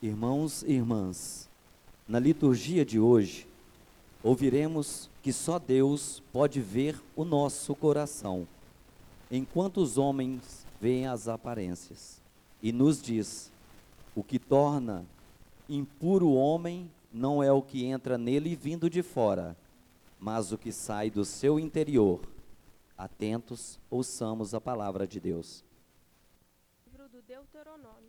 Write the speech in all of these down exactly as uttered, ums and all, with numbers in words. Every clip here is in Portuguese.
Irmãos e irmãs, na liturgia de hoje, ouviremos que só Deus pode ver o nosso coração, enquanto os homens veem as aparências, e nos diz: o que torna impuro o homem não é o que entra nele vindo de fora, mas o que sai do seu interior. Atentos, ouçamos a palavra de Deus. Livro do Deuteronômio.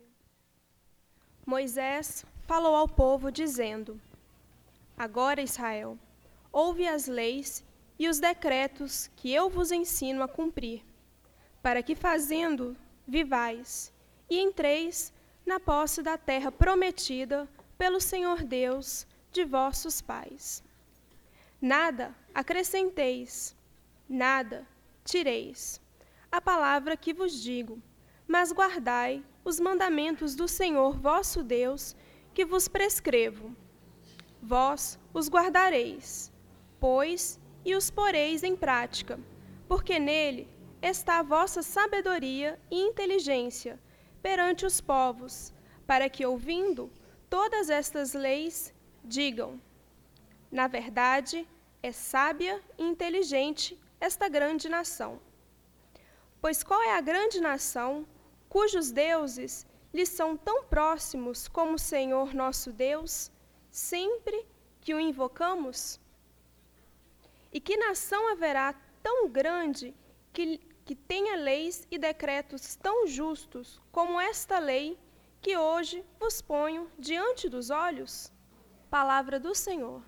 Moisés falou ao povo dizendo: Agora, Israel, ouve as leis e os decretos que eu vos ensino a cumprir, para que fazendo vivais e entreis na posse da terra prometida pelo Senhor Deus de vossos pais. Nada acrescenteis, nada tireis a palavra que vos digo, mas guardai os mandamentos do Senhor vosso Deus, que vos prescrevo. Vós os guardareis, pois, e os poreis em prática, porque nele está a vossa sabedoria e inteligência perante os povos, para que, ouvindo todas estas leis, digam: na verdade, é sábia e inteligente esta grande nação. Pois qual é a grande nação cujos deuses lhes são tão próximos como o Senhor nosso Deus, sempre que o invocamos? E que nação haverá tão grande que, que tenha leis e decretos tão justos como esta lei que hoje vos ponho diante dos olhos? Palavra do Senhor.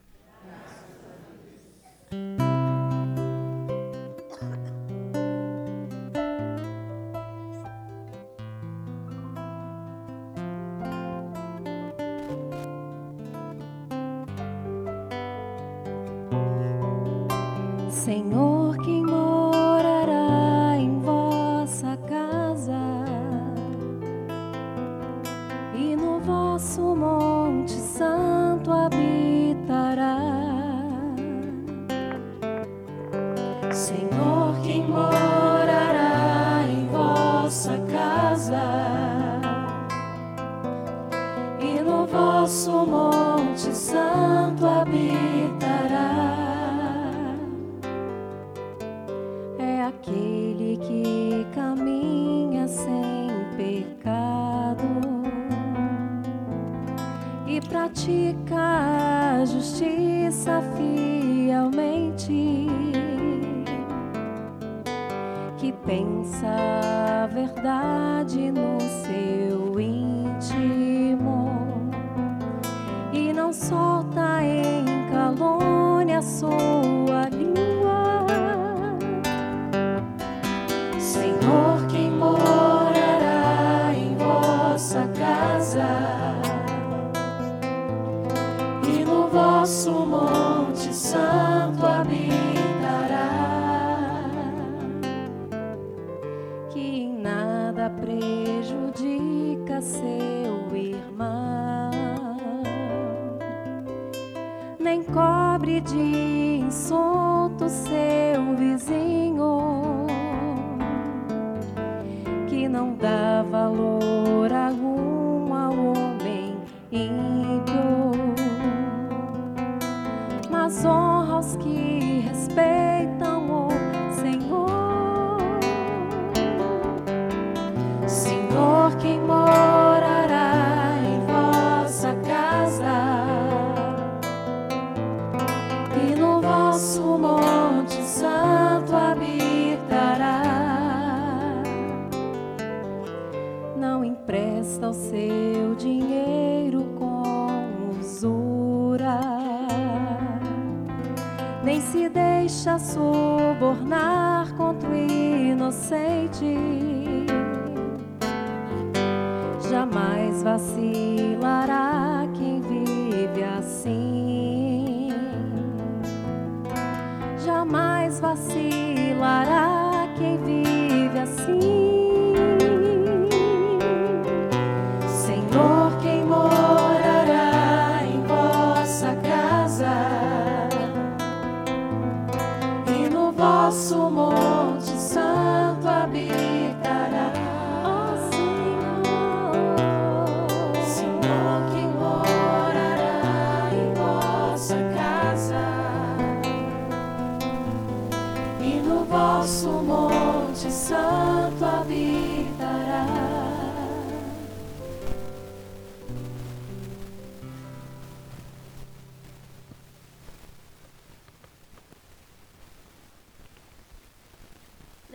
Senhor, quem morará em vossa casa e no vosso monte santo habitará. Senhor, quem morará em vossa casa e no vosso monte santo habitará. Aquele que caminha sem pecado e pratica a justiça fielmente, que pensa a verdade no seu íntimo e não solta em calúnia sua língua. Senhor, quem morará em vossa casa e no vosso monte santo habitará, que em nada prejudica seu irmão, nem cobre de insulto seu vizinho, que não dá valor algum ao homem ímpio, mas honra os que respeitam o Senhor. Senhor, quem morará em vossa casa e no vosso monte santo habitará, não empresta o seu dinheiro com usura, nem se deixa subornar contra o inocente. Jamais vacilará quem vive assim, jamais vacilará quem vive assim. Senhor, quem morará em vossa casa e no vosso monte santo habitará. Ó Senhor, Senhor, quem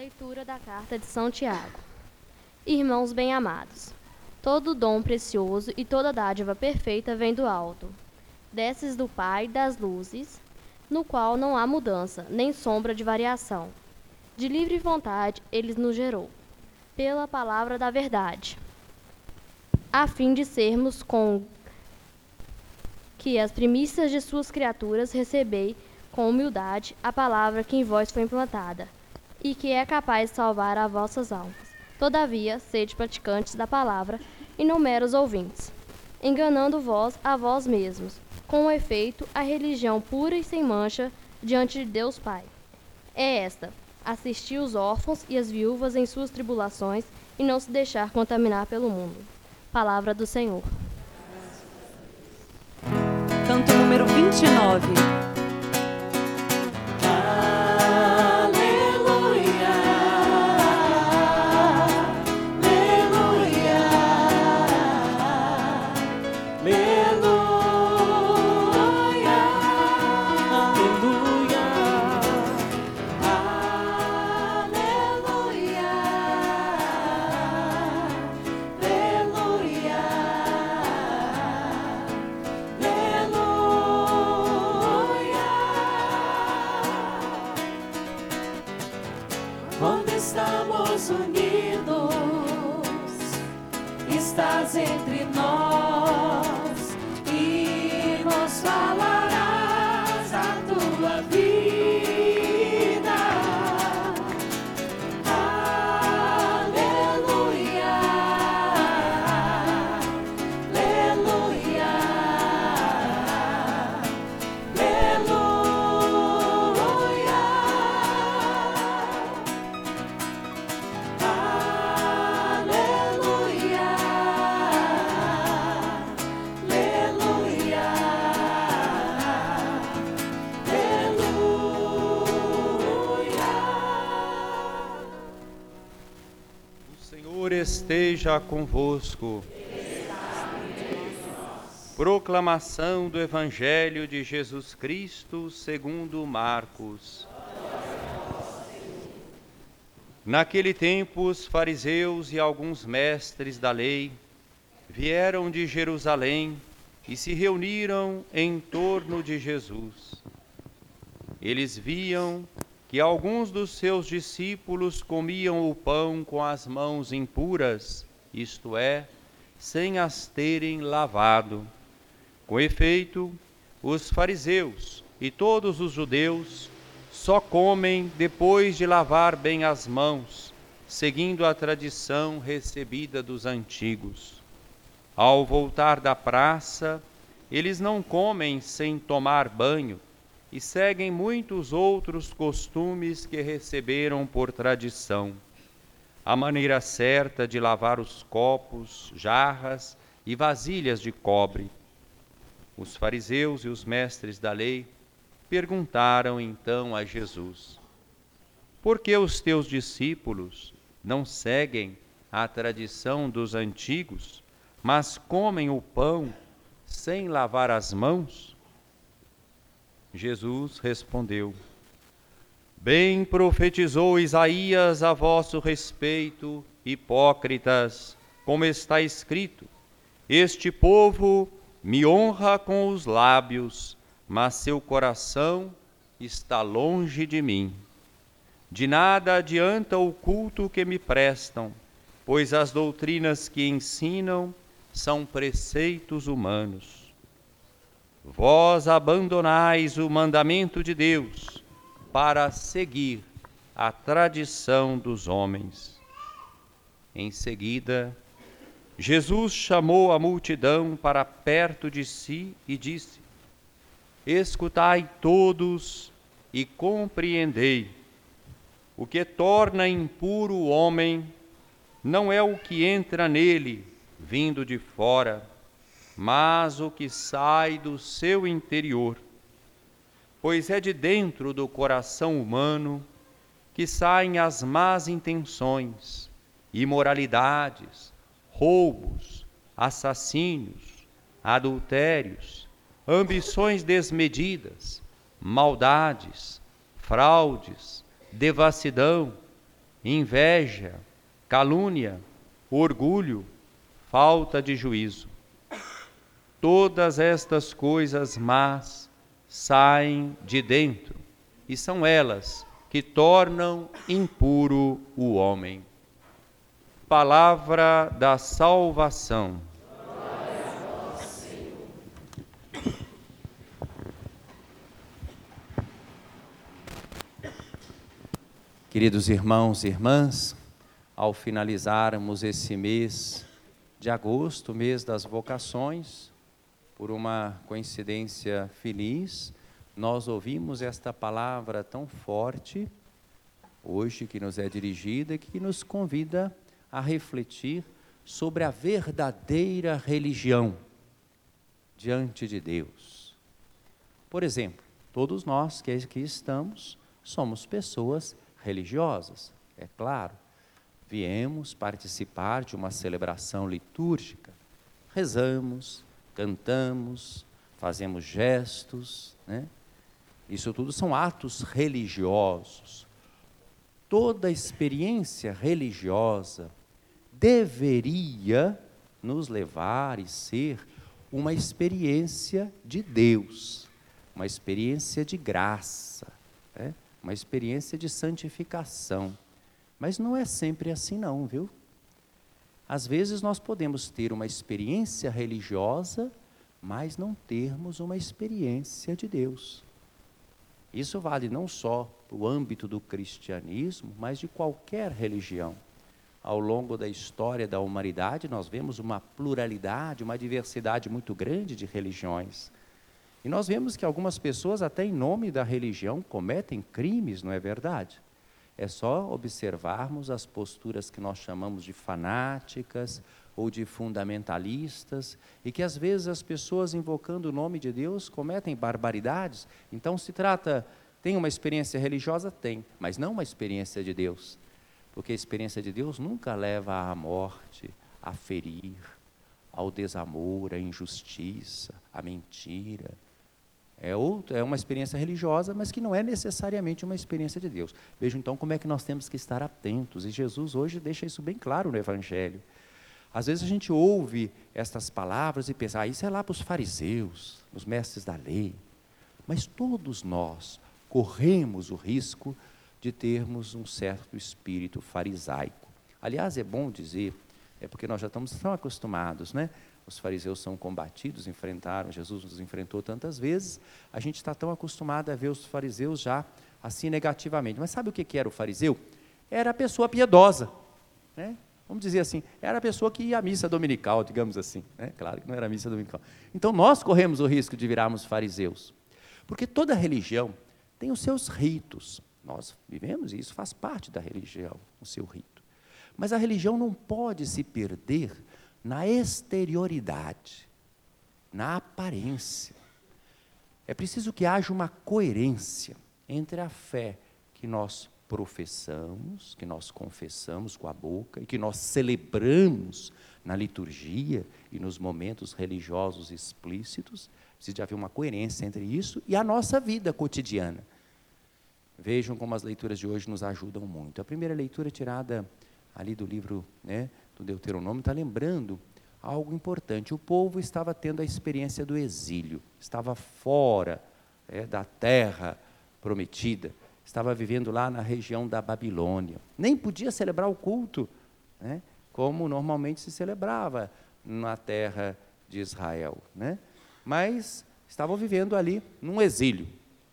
Leitura da Carta de São Tiago. Irmãos bem-amados, todo dom precioso e toda dádiva perfeita vem do alto, desces do Pai das luzes, no qual não há mudança, nem sombra de variação. De livre vontade ele nos gerou, pela palavra da verdade, a fim de sermos com que as primícias de suas criaturas recebei com humildade a palavra que em vós foi implantada, e que é capaz de salvar as vossas almas. Todavia, sede praticantes da palavra, e não meros ouvintes, enganando vós a vós mesmos. Com efeito, a religião pura e sem mancha diante de Deus Pai é esta: assistir os órfãos e as viúvas em suas tribulações e não se deixar contaminar pelo mundo. Palavra do Senhor. Canto número vinte e nove. Quando estamos unidos, estás entre nós e nos falarás a tua vida. Aleluia, aleluia, esteja convosco. Proclamação do Evangelho de Jesus Cristo segundo Marcos. Naquele tempo, os fariseus e alguns mestres da lei vieram de Jerusalém e se reuniram em torno de Jesus. Eles viam que alguns dos seus discípulos comiam o pão com as mãos impuras, isto é, sem as terem lavado. Com efeito, os fariseus e todos os judeus só comem depois de lavar bem as mãos, seguindo a tradição recebida dos antigos. Ao voltar da praça, eles não comem sem tomar banho, e seguem muitos outros costumes que receberam por tradição. A maneira certa de lavar os copos, jarras e vasilhas de cobre. Os fariseus e os mestres da lei perguntaram então a Jesus: por que os teus discípulos não seguem a tradição dos antigos, mas comem o pão sem lavar as mãos? Jesus respondeu: bem profetizou Isaías a vosso respeito, hipócritas, como está escrito: este povo me honra com os lábios, mas seu coração está longe de mim. De nada adianta o culto que me prestam, pois as doutrinas que ensinam são preceitos humanos. Vós abandonais o mandamento de Deus para seguir a tradição dos homens. Em seguida, Jesus chamou a multidão para perto de si e disse: escutai todos e compreendei. O que torna impuro o homem não é o que entra nele, vindo de fora, mas o que sai do seu interior. Pois é de dentro do coração humano que saem as más intenções, imoralidades, roubos, assassínios, adultérios, ambições desmedidas, maldades, fraudes, devassidão, inveja, calúnia, orgulho, falta de juízo. Todas estas coisas más saem de dentro, e são elas que tornam impuro o homem. Palavra da salvação. Queridos irmãos e irmãs, ao finalizarmos esse mês de agosto, mês das vocações, por uma coincidência feliz, nós ouvimos esta palavra tão forte, hoje que nos é dirigida e que nos convida a refletir sobre a verdadeira religião diante de Deus. Por exemplo, todos nós que aqui estamos somos pessoas religiosas, é claro. Viemos participar de uma celebração litúrgica, rezamos, cantamos, fazemos gestos, né? Isso tudo são atos religiosos. Toda experiência religiosa deveria nos levar e ser uma experiência de Deus, uma experiência de graça, né? Uma experiência de santificação. Mas não é sempre assim não, viu? Às vezes nós podemos ter uma experiência religiosa, mas não termos uma experiência de Deus. Isso vale não só para o âmbito do cristianismo, mas de qualquer religião. Ao longo da história da humanidade, nós vemos uma pluralidade, uma diversidade muito grande de religiões. E nós vemos que algumas pessoas, até em nome da religião, cometem crimes, não é verdade? É só observarmos as posturas que nós chamamos de fanáticas ou de fundamentalistas, e que às vezes as pessoas invocando o nome de Deus cometem barbaridades. Então se trata, tem uma experiência religiosa? Tem, mas não uma experiência de Deus. Porque a experiência de Deus nunca leva à morte, a ferir, ao desamor, à injustiça, à mentira. É, outra, é uma experiência religiosa, mas que não é necessariamente uma experiência de Deus. Vejam então como é que nós temos que estar atentos, e Jesus hoje deixa isso bem claro no Evangelho. Às vezes a gente ouve estas palavras e pensa, ah, isso é lá para os fariseus, os mestres da lei. Mas todos nós corremos o risco de termos um certo espírito farisaico. Aliás, é bom dizer, é porque nós já estamos tão acostumados, né? Os fariseus são combatidos, enfrentaram, Jesus nos enfrentou tantas vezes, a gente está tão acostumado a ver os fariseus já assim negativamente. Mas sabe o que era o fariseu? Era a pessoa piedosa, né? Vamos dizer assim, era a pessoa que ia à missa dominical, digamos assim, né? Claro que não era a missa dominical. Então nós corremos o risco de virarmos fariseus, porque toda religião tem os seus ritos. Nós vivemos e isso faz parte da religião, o seu rito. Mas a religião não pode se perder na exterioridade, na aparência. É preciso que haja uma coerência entre a fé que nós professamos, que nós confessamos com a boca e que nós celebramos na liturgia e nos momentos religiosos explícitos. Precisa haver uma coerência entre isso e a nossa vida cotidiana. Vejam como as leituras de hoje nos ajudam muito. A primeira leitura é tirada ali do livro, né, do Deuteronômio, está lembrando algo importante. O povo estava tendo a experiência do exílio, estava fora é, da terra prometida, estava vivendo lá na região da Babilônia. Nem podia celebrar o culto, né, como normalmente se celebrava na terra de Israel, né? Mas estavam vivendo ali num exílio.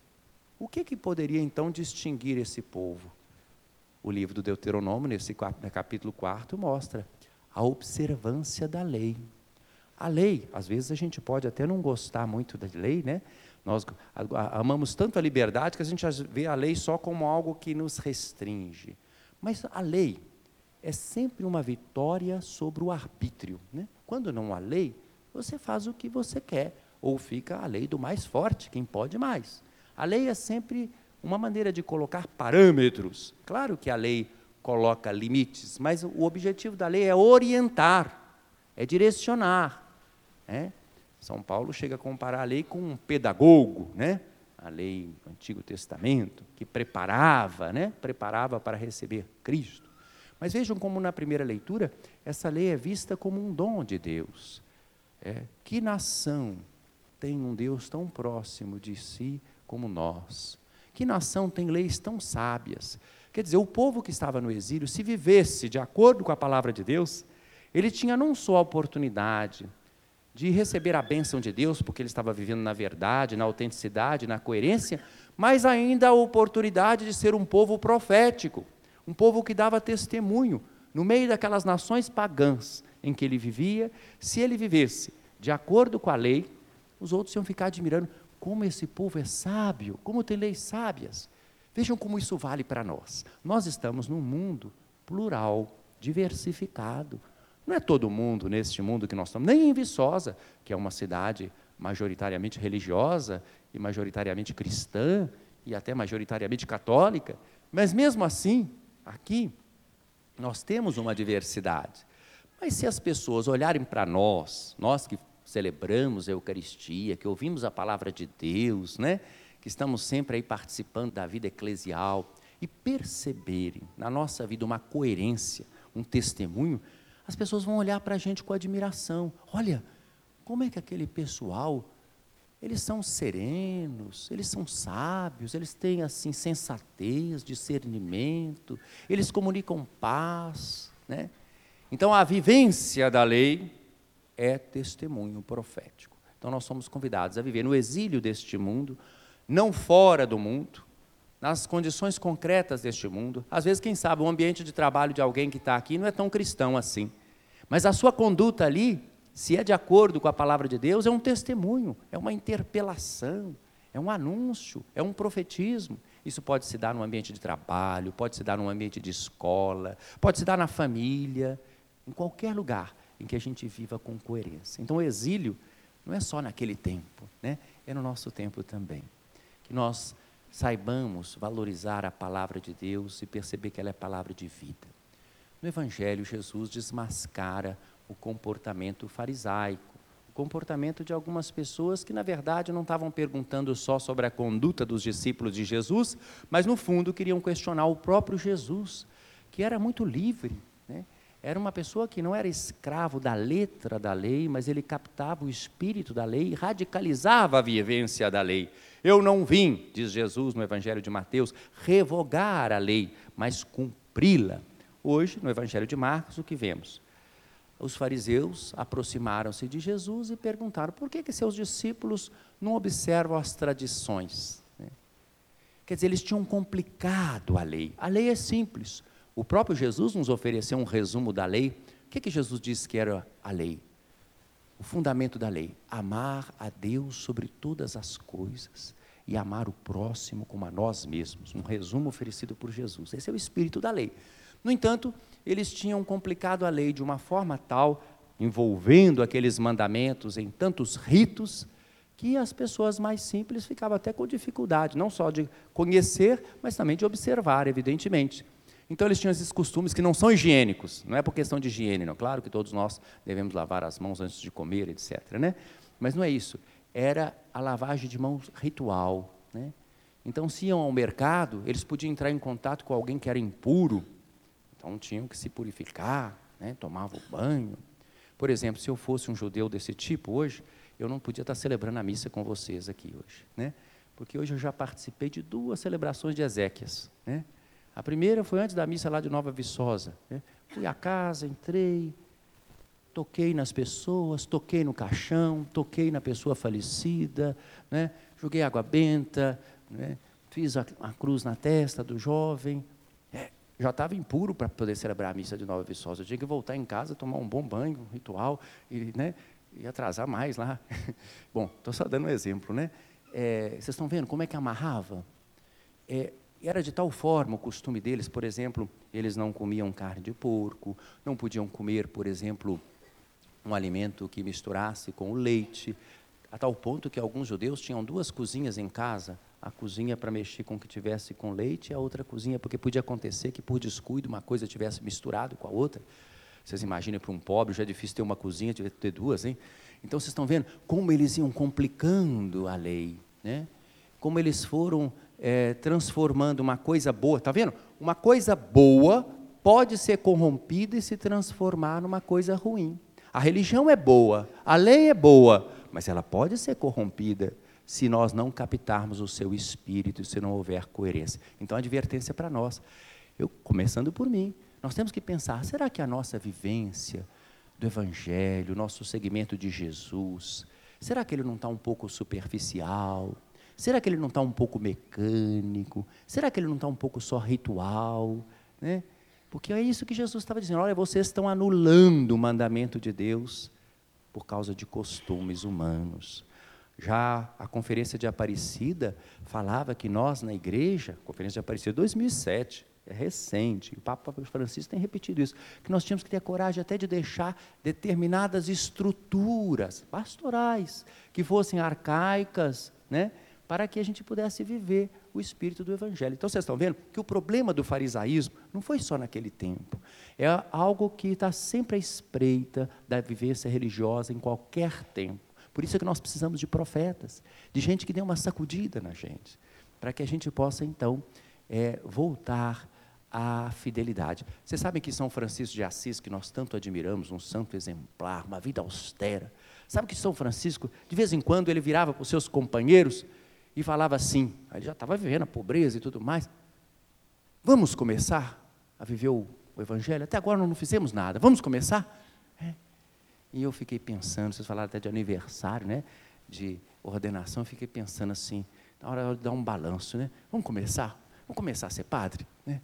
O que, que poderia então distinguir esse povo? O livro do Deuteronômio, nesse capítulo quarto, mostra a observância da lei. A lei, às vezes a gente pode até não gostar muito da lei, né? Nós amamos tanto a liberdade que a gente vê a lei só como algo que nos restringe. Mas a lei é sempre uma vitória sobre o arbítrio, né? Quando não há lei, você faz o que você quer, ou fica a lei do mais forte, quem pode mais. A lei é sempre uma maneira de colocar parâmetros. Claro que a lei coloca limites, mas o objetivo da lei é orientar, é direcionar, né? São Paulo chega a comparar a lei com um pedagogo, né? a lei do Antigo Testamento, que preparava, né? preparava para receber Cristo. Mas vejam como na primeira leitura, essa lei é vista como um dom de Deus. É, que nação tem um Deus tão próximo de si como nós? Que nação tem leis tão sábias? Quer dizer, o povo que estava no exílio, se vivesse de acordo com a palavra de Deus, ele tinha não só a oportunidade de receber a bênção de Deus, porque ele estava vivendo na verdade, na autenticidade, na coerência, mas ainda a oportunidade de ser um povo profético, um povo que dava testemunho no meio daquelas nações pagãs em que ele vivia. Se ele vivesse de acordo com a lei, os outros iam ficar admirando como esse povo é sábio, como tem leis sábias. Vejam como isso vale para nós. Nós estamos num mundo plural, diversificado. Não é todo mundo neste mundo que nós estamos, nem em Viçosa, que é uma cidade majoritariamente religiosa e majoritariamente cristã e até majoritariamente católica, mas mesmo assim, aqui, nós temos uma diversidade. Mas se as pessoas olharem para nós, nós que celebramos a Eucaristia, que ouvimos a palavra de Deus, né? que estamos sempre aí participando da vida eclesial, e perceberem na nossa vida uma coerência, um testemunho, as pessoas vão olhar para a gente com admiração. Olha, como é que aquele pessoal, eles são serenos, eles são sábios, eles têm assim sensatez, discernimento, eles comunicam paz, né? Então a vivência da lei é testemunho profético. Então nós somos convidados a viver no exílio deste mundo, não fora do mundo, nas condições concretas deste mundo. Às vezes, quem sabe, o ambiente de trabalho de alguém que está aqui não é tão cristão assim. Mas a sua conduta ali, se é de acordo com a palavra de Deus, é um testemunho, é uma interpelação, é um anúncio, é um profetismo. Isso pode se dar no ambiente de trabalho, pode se dar no ambiente de escola, pode se dar na família, em qualquer lugar em que a gente viva com coerência. Então o exílio não é só naquele tempo, né? É no nosso tempo também. Que nós saibamos valorizar a palavra de Deus e perceber que ela é palavra de vida. No Evangelho, Jesus desmascara o comportamento farisaico, o comportamento de algumas pessoas que, na verdade, não estavam perguntando só sobre a conduta dos discípulos de Jesus, mas, no fundo, queriam questionar o próprio Jesus, que era muito livre, né? Era uma pessoa que não era escravo da letra da lei, mas ele captava o espírito da lei e radicalizava a vivência da lei. Eu não vim, diz Jesus no Evangelho de Mateus, revogar a lei, mas cumpri-la. Hoje, no Evangelho de Marcos, o que vemos? Os fariseus aproximaram-se de Jesus e perguntaram por que, que seus discípulos não observam as tradições, né? Quer dizer, eles tinham complicado a lei. A lei é simples. O próprio Jesus nos ofereceu um resumo da lei. O que, que Jesus disse que era a lei? O fundamento da lei: amar a Deus sobre todas as coisas e amar o próximo como a nós mesmos. Um resumo oferecido por Jesus. Esse é o espírito da lei. No entanto, eles tinham complicado a lei de uma forma tal, envolvendo aqueles mandamentos em tantos ritos, que as pessoas mais simples ficavam até com dificuldade, não só de conhecer, mas também de observar, evidentemente. Então eles tinham esses costumes que não são higiênicos, não é por questão de higiene, não. Claro que todos nós devemos lavar as mãos antes de comer, etcétera, né? Mas não é isso, era a lavagem de mãos ritual, né? Então, se iam ao mercado, eles podiam entrar em contato com alguém que era impuro, então tinham que se purificar, né? Tomavam banho. Por exemplo, se eu fosse um judeu desse tipo hoje, eu não podia estar celebrando a missa com vocês aqui hoje, né? Porque hoje eu já participei de duas celebrações de Ezequias, né? A primeira foi antes da missa lá de Nova Viçosa, né? Fui à casa, entrei, toquei nas pessoas, toquei no caixão, toquei na pessoa falecida, né? Joguei água benta, né? Fiz a, a cruz na testa do jovem. É, já estava impuro para poder celebrar a missa de Nova Viçosa. Eu tinha que voltar em casa, tomar um bom banho, um ritual, e, né, e atrasar mais lá. Bom, estou só dando um exemplo, né? É, vocês estão vendo como é que amarrava? É, Era de tal forma o costume deles, por exemplo, eles não comiam carne de porco, não podiam comer, por exemplo, um alimento que misturasse com o leite, a tal ponto que alguns judeus tinham duas cozinhas em casa, a cozinha para mexer com o que tivesse com leite e a outra cozinha, porque podia acontecer que por descuido uma coisa tivesse misturado com a outra. Vocês imaginem, para um pobre já é difícil ter uma cozinha, tivesse ter duas, hein? Então vocês estão vendo como eles iam complicando a lei, né? como eles foram é, transformando uma coisa boa, está vendo? Uma coisa boa pode ser corrompida e se transformar numa coisa ruim. A religião é boa, a lei é boa, mas ela pode ser corrompida se nós não captarmos o seu espírito, se não houver coerência. Então, a advertência para nós, eu, começando por mim, nós temos que pensar, será que a nossa vivência do Evangelho, o nosso seguimento de Jesus, será que ele não está um pouco superficial? Será que ele não está um pouco mecânico? Será que ele não está um pouco só ritual? Né? Porque é isso que Jesus estava dizendo, olha, vocês estão anulando o mandamento de Deus por causa de costumes humanos. Já a Conferência de Aparecida falava que nós, na igreja, Conferência de Aparecida dois mil e sete, é recente, o Papa Francisco tem repetido isso, que nós tínhamos que ter a coragem até de deixar determinadas estruturas pastorais, que fossem arcaicas, né, para que a gente pudesse viver o espírito do Evangelho. Então, vocês estão vendo que o problema do farisaísmo não foi só naquele tempo, é algo que está sempre à espreita da vivência religiosa em qualquer tempo. Por isso é que nós precisamos de profetas, de gente que dê uma sacudida na gente, para que a gente possa, então, é, voltar à fidelidade. Vocês sabem que São Francisco de Assis, que nós tanto admiramos, um santo exemplar, uma vida austera, sabe que São Francisco, de vez em quando, ele virava para os seus companheiros e falava assim, ele já estava vivendo a pobreza e tudo mais, vamos começar a viver o, o Evangelho? Até agora não fizemos nada, vamos começar? É. E eu fiquei pensando, vocês falaram até de aniversário, né, de ordenação, eu fiquei pensando assim, na hora de dar um balanço, né, vamos começar? Vamos começar a ser padre? Né?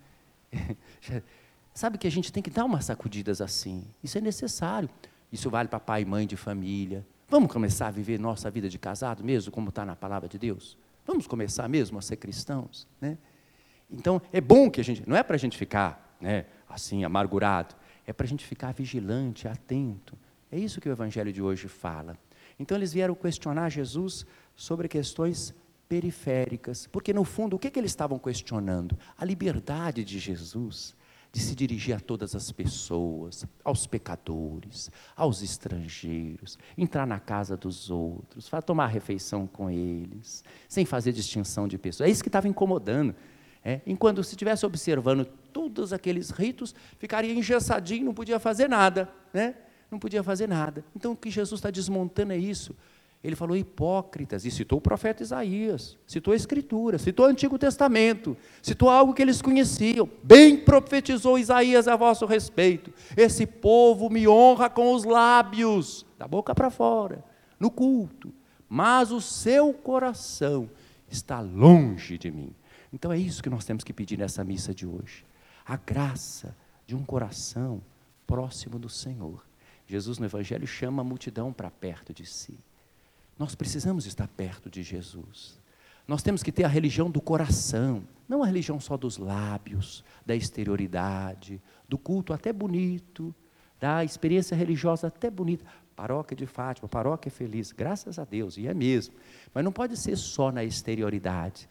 Sabe que a gente tem que dar umas sacudidas assim, isso é necessário, isso vale para pai e mãe de família. Vamos começar a viver nossa vida de casado mesmo, como está na palavra de Deus? Vamos começar mesmo a ser cristãos? Né? Então, é bom que a gente, não é para a gente ficar, né, assim, amargurado, é para a gente ficar vigilante, atento. É isso que o Evangelho de hoje fala. Então, eles vieram questionar Jesus sobre questões periféricas, porque, no fundo, o que, que eles estavam questionando? A liberdade de Jesus de se dirigir a todas as pessoas, aos pecadores, aos estrangeiros, entrar na casa dos outros, tomar refeição com eles, sem fazer distinção de pessoas. É isso que estava incomodando. É? Enquanto se estivesse observando todos aqueles ritos, ficaria engessadinho, não podia fazer nada, né? Não podia fazer nada. Então, o que Jesus está desmontando é isso. Ele falou, hipócritas, e citou o profeta Isaías, citou a Escritura, citou o Antigo Testamento, citou algo que eles conheciam. Bem profetizou Isaías a vosso respeito. Esse povo me honra com os lábios, da boca para fora, no culto, mas o seu coração está longe de mim. Então é isso que nós temos que pedir nessa missa de hoje. A graça de um coração próximo do Senhor. Jesus no Evangelho chama a multidão para perto de si. Nós precisamos estar perto de Jesus. Nós temos que ter a religião do coração, não a religião só dos lábios, da exterioridade, do culto até bonito, da experiência religiosa até bonita. Paróquia de Fátima, paróquia feliz, graças a Deus, e é mesmo. Mas não pode ser só na exterioridade.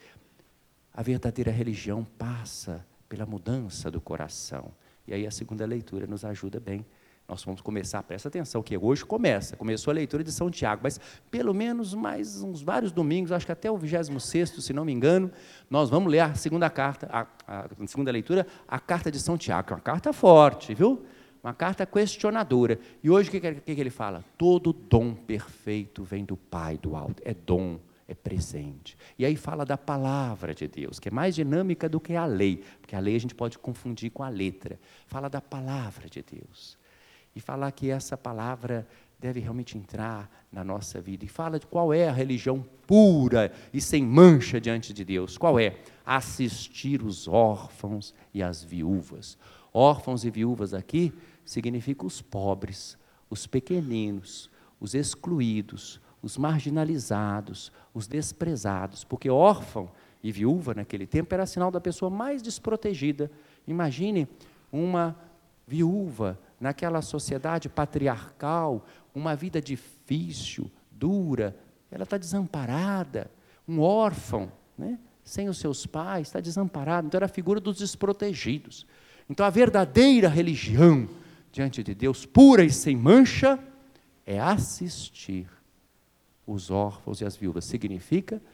A verdadeira religião passa pela mudança do coração. E aí a segunda leitura nos ajuda bem. Nós vamos começar, presta atenção, que hoje começa, começou a leitura de São Tiago, mas pelo menos mais uns vários domingos, acho que até o vigésimo sexto, se não me engano, nós vamos ler a segunda carta, a, a, a segunda leitura, a carta de São Tiago, que é uma carta forte, viu? Uma carta questionadora. E hoje o que, que, que ele fala? Todo dom perfeito vem do Pai do alto, é dom, é presente. E aí fala da palavra de Deus, que é mais dinâmica do que a lei, porque a lei a gente pode confundir com a letra. Fala da palavra de Deus. E falar que essa palavra deve realmente entrar na nossa vida. E fala de qual é a religião pura e sem mancha diante de Deus. Qual é? Assistir os órfãos e as viúvas. Órfãos e viúvas aqui significa os pobres, os pequeninos, os excluídos, os marginalizados, os desprezados. Porque órfão e viúva naquele tempo era sinal da pessoa mais desprotegida. Imagine uma viúva naquela sociedade patriarcal, uma vida difícil, dura, ela está desamparada. Um órfão, né, sem os seus pais, está desamparado. Então era a figura dos desprotegidos. Então a verdadeira religião diante de Deus, pura e sem mancha, é assistir os órfãos e as viúvas. Significa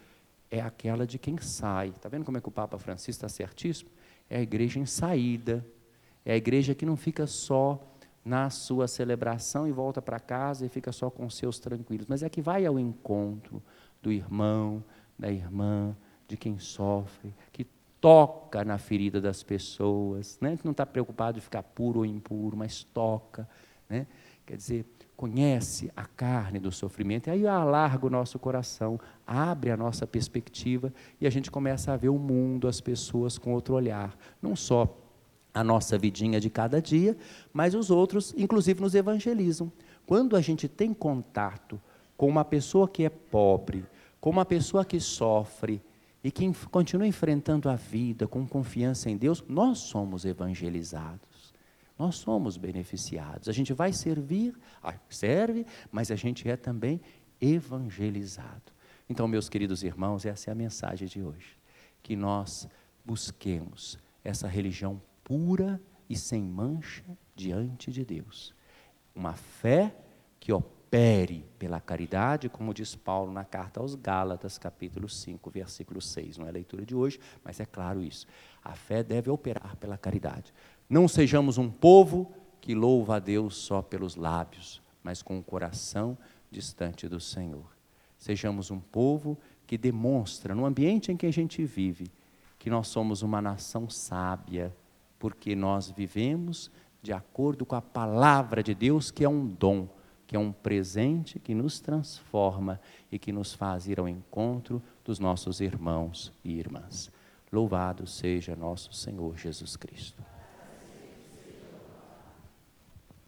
é aquela de quem sai. Está vendo como é que o Papa Francisco está certíssimo? É a igreja em saída. É a igreja que não fica só na sua celebração e volta para casa e fica só com os seus tranquilos, mas é que vai ao encontro do irmão, da irmã, de quem sofre, que toca na ferida das pessoas, né? Que não está preocupado em ficar puro ou impuro, mas toca, né? Quer dizer, conhece a carne do sofrimento, e aí alarga o nosso coração, abre a nossa perspectiva, e a gente começa a ver o mundo, as pessoas com outro olhar, não só a nossa vidinha de cada dia, mas os outros, inclusive, nos evangelizam. Quando a gente tem contato com uma pessoa que é pobre, com uma pessoa que sofre e que continua enfrentando a vida com confiança em Deus, nós somos evangelizados, nós somos beneficiados. A gente vai servir, serve, mas a gente é também evangelizado. Então, meus queridos irmãos, essa é a mensagem de hoje, que nós busquemos essa religião pura e sem mancha diante de Deus. Uma fé que opere pela caridade, como diz Paulo na carta aos Gálatas, capítulo cinco, versículo seis. Não é a leitura de hoje, mas é claro isso. A fé deve operar pela caridade. Não sejamos um povo que louva a Deus só pelos lábios, mas com o coração distante do Senhor. Sejamos um povo que demonstra, no ambiente em que a gente vive, que nós somos uma nação sábia, porque nós vivemos de acordo com a palavra de Deus, que é um dom, que é um presente que nos transforma e que nos faz ir ao encontro dos nossos irmãos e irmãs. Louvado seja nosso Senhor Jesus Cristo.